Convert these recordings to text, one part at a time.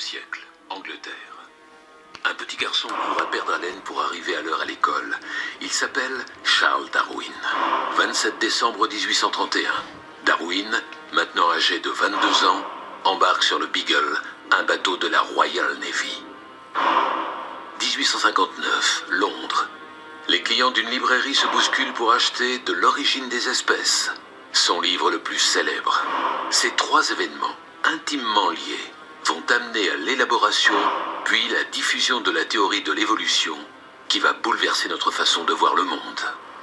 siècle, Angleterre. Un petit garçon court à perdre haleine pour arriver à l'heure à l'école. Il s'appelle Charles Darwin. 27 décembre 1831. Darwin, maintenant âgé de 22 ans, embarque sur le Beagle, un bateau de la Royal Navy. 1859, Londres. Les clients d'une librairie se bousculent pour acheter De l'origine des espèces, son livre le plus célèbre. Ces trois événements, intimement liés, vont amener à l'élaboration, puis la diffusion de la théorie de l'évolution, qui va bouleverser notre façon de voir le monde.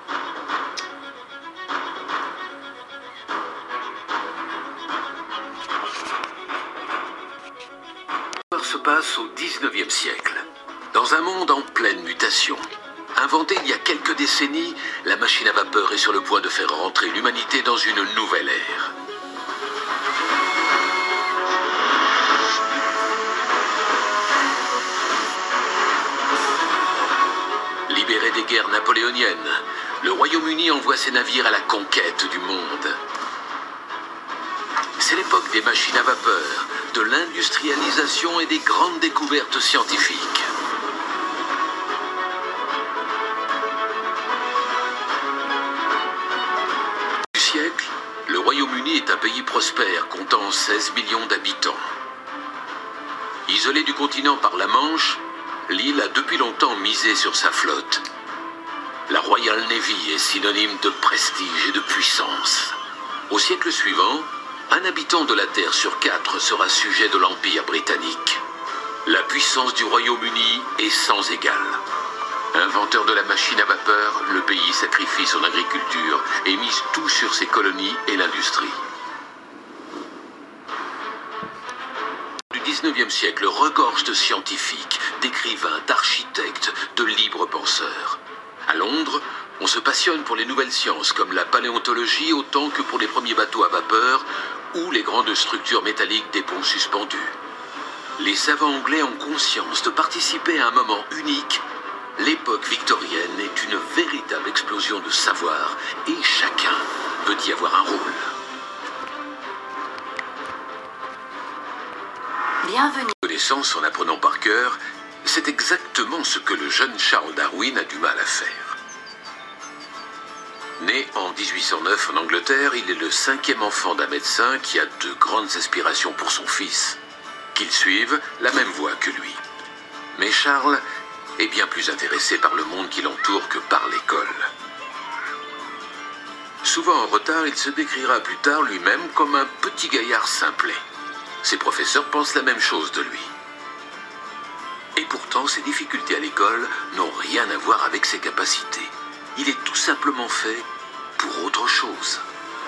L'histoire se passe au 19e siècle, dans un monde en pleine mutation. Inventée il y a quelques décennies, la machine à vapeur est sur le point de faire rentrer l'humanité dans une nouvelle ère. Libéré des guerres napoléoniennes, le Royaume-Uni envoie ses navires à la conquête du monde. C'est l'époque des machines à vapeur, de l'industrialisation et des grandes découvertes scientifiques. Du siècle, le Royaume-Uni est un pays prospère comptant 16 millions d'habitants. Isolé du continent par la Manche, l'île a depuis longtemps misé sur sa flotte. La Royal Navy est synonyme de prestige et de puissance. Au siècle suivant, un habitant de la Terre sur 4 sera sujet de l'Empire britannique. La puissance du Royaume-Uni est sans égal. Inventeur de la machine à vapeur, le pays sacrifie son agriculture et mise tout sur ses colonies et l'industrie. Le 19e siècle regorge de scientifiques, d'écrivains, d'architectes, de libres penseurs. À Londres, on se passionne pour les nouvelles sciences comme la paléontologie autant que pour les premiers bateaux à vapeur ou les grandes structures métalliques des ponts suspendus. Les savants anglais ont conscience de participer à un moment unique. L'époque victorienne est une véritable explosion de savoir et chacun peut y avoir un rôle. Bienvenue. Connaissance en apprenant par cœur, c'est exactement ce que le jeune Charles Darwin a du mal à faire. Né en 1809 en Angleterre, il est le 5e enfant d'un médecin qui a de grandes aspirations pour son fils, qu'il suive la même voie que lui. Mais Charles est bien plus intéressé par le monde qui l'entoure que par l'école. Souvent en retard, il se décrira plus tard lui-même comme un petit gaillard simplet. Ses professeurs pensent la même chose de lui. Et pourtant, ses difficultés à l'école n'ont rien à voir avec ses capacités. Il est tout simplement fait pour autre chose.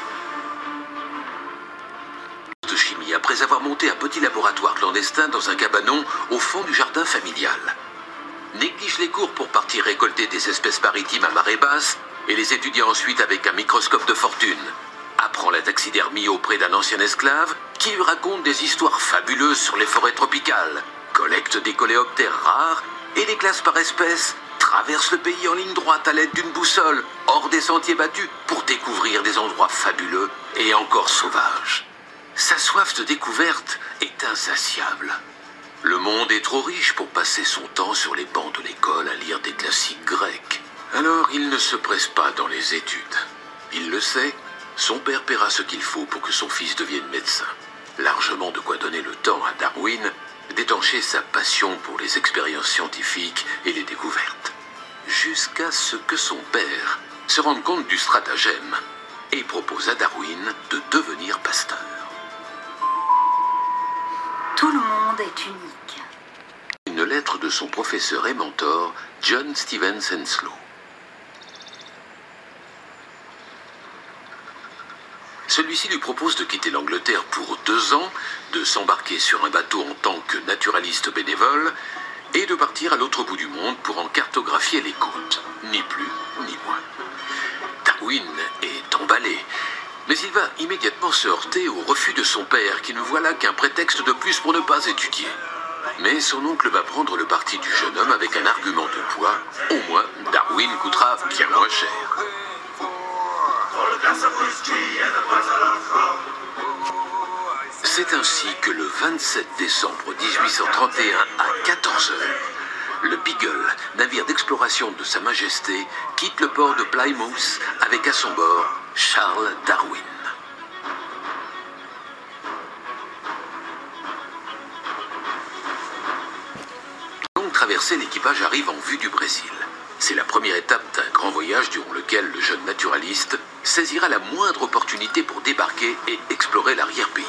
De chimie, après avoir monté un petit laboratoire clandestin dans un cabanon au fond du jardin familial. Néglige les cours pour partir récolter des espèces maritimes à marée basse et les étudier ensuite avec un microscope de fortune. Apprend la taxidermie auprès d'un ancien esclave qui lui raconte des histoires fabuleuses sur les forêts tropicales, collecte des coléoptères rares et les classe par espèces, traverse le pays en ligne droite à l'aide d'une boussole, hors des sentiers battus pour découvrir des endroits fabuleux et encore sauvages. Sa soif de découverte est insatiable. Le monde est trop riche pour passer son temps sur les bancs de l'école à lire des classiques grecs. Alors il ne se presse pas dans les études. Il le sait, son père paiera ce qu'il faut pour que son fils devienne médecin. Largement de quoi donner le temps à Darwin d'étancher sa passion pour les expériences scientifiques et les découvertes. Jusqu'à ce que son père se rende compte du stratagème et propose à Darwin de devenir pasteur. Tout le monde est unique. Une lettre de son professeur et mentor, John Stevens Henslow. Celui-ci lui propose de quitter l'Angleterre pour 2 ans, de s'embarquer sur un bateau en tant que naturaliste bénévole et de partir à l'autre bout du monde pour en cartographier les côtes, ni plus ni moins. Darwin est emballé, mais il va immédiatement se heurter au refus de son père qui ne voit là qu'un prétexte de plus pour ne pas étudier. Mais son oncle va prendre le parti du jeune homme avec un argument de poids. Au moins, Darwin coûtera bien moins cher. C'est ainsi que le 27 décembre 1831 à 14 heures, le Beagle, navire d'exploration de Sa Majesté, quitte le port de Plymouth avec à son bord Charles Darwin. Donc traversée, l'équipage arrive en vue du Brésil. C'est la première étape d'un grand voyage durant lequel le jeune naturaliste saisira la moindre opportunité pour débarquer et explorer l'arrière-pays.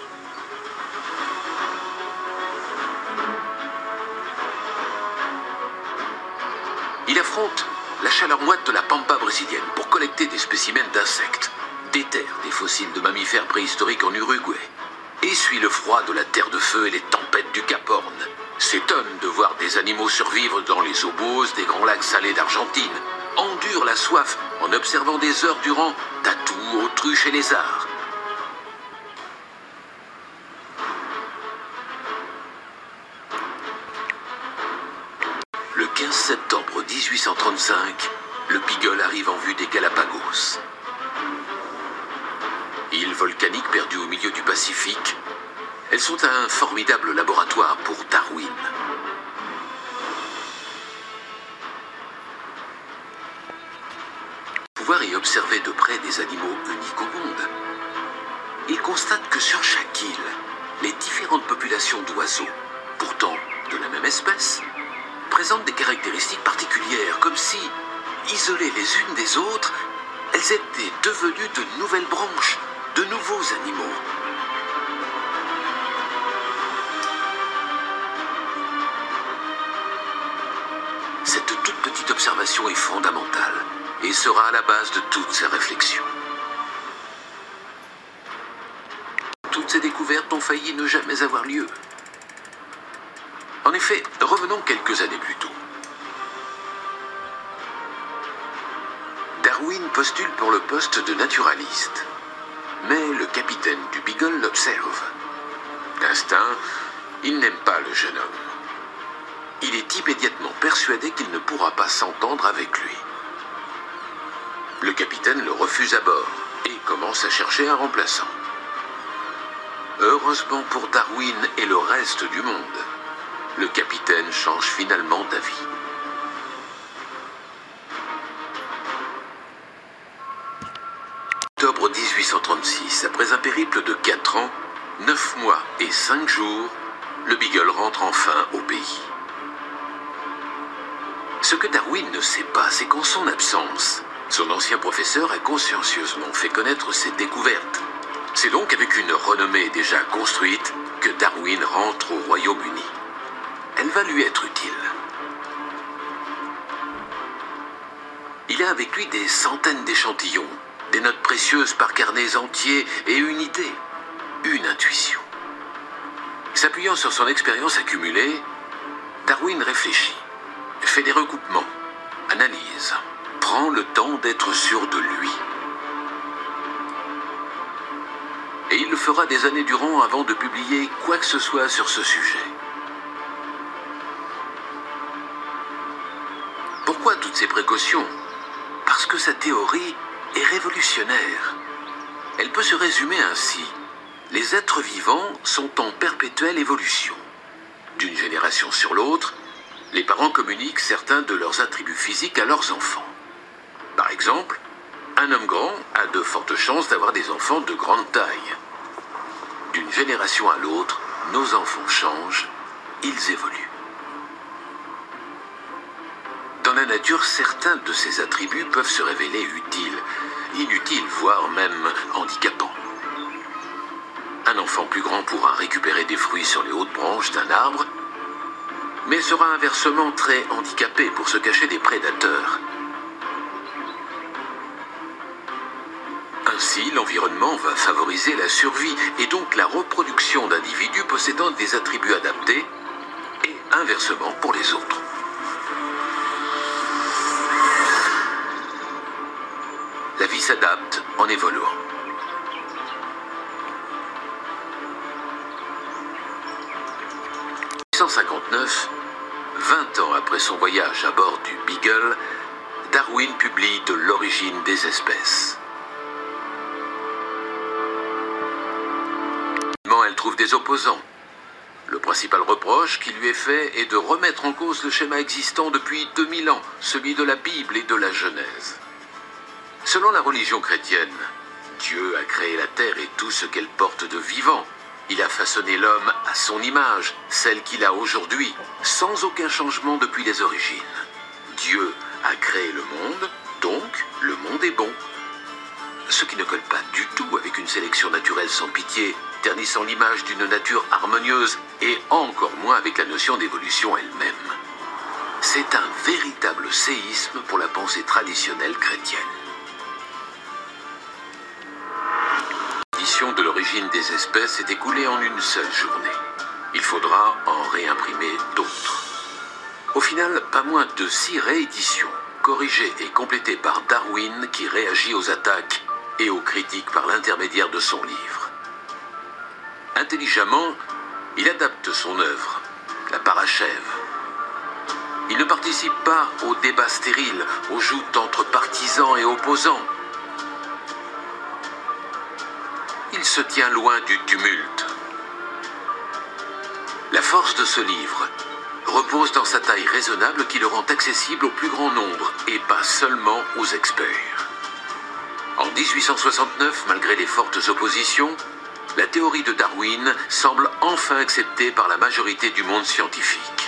Il affronte la chaleur moite de la pampa brésilienne pour collecter des spécimens d'insectes, déterre des fossiles de mammifères préhistoriques en Uruguay, essuie le froid de la terre de feu et les tempêtes du Cap Horn, s'étonne de voir des animaux survivre dans les eaux bosses des grands lacs salés d'Argentine, endure la soif en observant des heures durant tatous, autruches et lézards. Le 15 septembre 1835, le Beagle arrive en vue des Galapagos. Îles volcaniques perdues au milieu du Pacifique, elles sont un formidable laboratoire pour Darwin. Pouvoir y observer de près des animaux uniques au monde, il constate que sur chaque île, les différentes populations d'oiseaux, pourtant de la même espèce, présentent des caractéristiques particulières, comme si, isolées les unes des autres, elles étaient devenues de nouvelles branches, de nouveaux animaux. Cette toute petite observation est fondamentale et sera à la base de toutes ces réflexions. Toutes ces découvertes ont failli ne jamais avoir lieu. En effet, revenons quelques années plus tôt. Darwin postule pour le poste de naturaliste, mais le capitaine du Beagle l'observe. D'instinct, il n'aime pas le jeune homme. Il est immédiatement persuadé qu'il ne pourra pas s'entendre avec lui. Le capitaine le refuse à bord et commence à chercher un remplaçant. Heureusement pour Darwin et le reste du monde, le capitaine change finalement d'avis. Octobre 1836, après un périple de 4 ans, 9 mois et 5 jours, le Beagle rentre enfin au pays. Ce que Darwin ne sait pas, c'est qu'en son absence, son ancien professeur a consciencieusement fait connaître ses découvertes. C'est donc avec une renommée déjà construite que Darwin rentre au Royaume-Uni. Elle va lui être utile. Il a avec lui des centaines d'échantillons, des notes précieuses par carnets entiers et une idée, une intuition. S'appuyant sur son expérience accumulée, Darwin réfléchit, fait des recoupements, analyse, prend le temps d'être sûr de lui. Et il le fera des années durant avant de publier quoi que ce soit sur ce sujet. Pourquoi toutes ces précautions? Parce que sa théorie est révolutionnaire. Elle peut se résumer ainsi. Les êtres vivants sont en perpétuelle évolution. D'une génération sur l'autre, les parents communiquent certains de leurs attributs physiques à leurs enfants. Par exemple, un homme grand a de fortes chances d'avoir des enfants de grande taille. D'une génération à l'autre, nos enfants changent, ils évoluent. Dans la nature, certains de ces attributs peuvent se révéler utiles, inutiles, voire même handicapants. Un enfant plus grand pourra récupérer des fruits sur les hautes branches d'un arbre, mais sera inversement très handicapé pour se cacher des prédateurs. Ainsi, l'environnement va favoriser la survie et donc la reproduction d'individus possédant des attributs adaptés, et inversement pour les autres. La vie s'adapte en évoluant. En 1859, 20 ans après son voyage à bord du Beagle, Darwin publie De l'origine des espèces. Elle trouve des opposants. Le principal reproche qui lui est fait est de remettre en cause le schéma existant depuis 2000 ans, celui de la Bible et de la Genèse. Selon la religion chrétienne, Dieu a créé la terre et tout ce qu'elle porte de vivant. Il a façonné l'homme à son image, celle qu'il a aujourd'hui, sans aucun changement depuis les origines. Dieu a créé le monde, donc le monde est bon. Ce qui ne colle pas du tout avec une sélection naturelle sans pitié, ternissant l'image d'une nature harmonieuse et encore moins avec la notion d'évolution elle-même. C'est un véritable séisme pour la pensée traditionnelle chrétienne. L'édition de l'origine des espèces s'est écoulée en une seule journée. Il faudra en réimprimer d'autres. Au final, pas moins de 6 rééditions, corrigées et complétées par Darwin qui réagit aux attaques et aux critiques par l'intermédiaire de son livre. Intelligemment, il adapte son œuvre, la parachève. Il ne participe pas aux débats stériles, aux joutes entre partisans et opposants. Il se tient loin du tumulte. La force de ce livre repose dans sa taille raisonnable qui le rend accessible au plus grand nombre et pas seulement aux experts. En 1869, malgré les fortes oppositions, la théorie de Darwin semble enfin acceptée par la majorité du monde scientifique.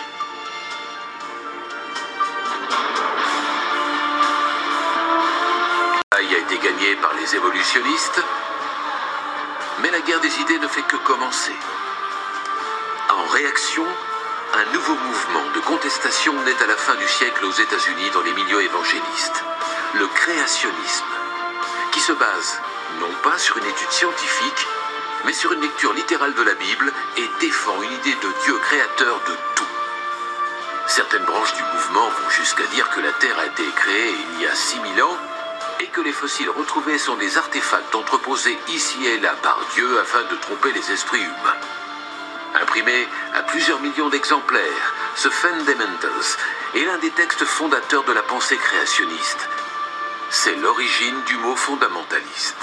La bataille a été gagnée par les évolutionnistes, mais la guerre des idées ne fait que commencer. En réaction, un nouveau mouvement de contestation naît à la fin du siècle aux États-Unis dans les milieux évangélistes, le créationnisme, qui se base non pas sur une étude scientifique, mais sur une lecture littérale de la Bible et défend une idée de Dieu créateur de tout. Certaines branches du mouvement vont jusqu'à dire que la Terre a été créée il y a 6000 ans et que les fossiles retrouvés sont des artefacts entreposés ici et là par Dieu afin de tromper les esprits humains. Imprimé à plusieurs millions d'exemplaires, ce Fundamentals est l'un des textes fondateurs de la pensée créationniste. C'est l'origine du mot fondamentaliste.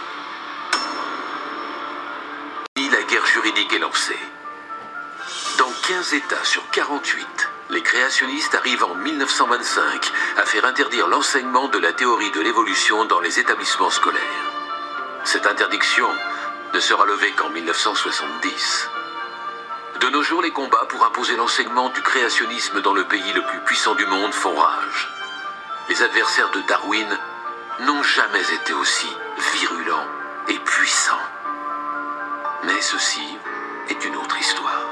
La guerre juridique est lancée. Dans 15 États sur 48, les créationnistes arrivent en 1925 à faire interdire l'enseignement de la théorie de l'évolution dans les établissements scolaires. Cette interdiction ne sera levée qu'en 1970. De nos jours, les combats pour imposer l'enseignement du créationnisme dans le pays le plus puissant du monde font rage. Les adversaires de Darwin n'ont jamais été aussi virulents et puissants. Mais ceci est une autre histoire.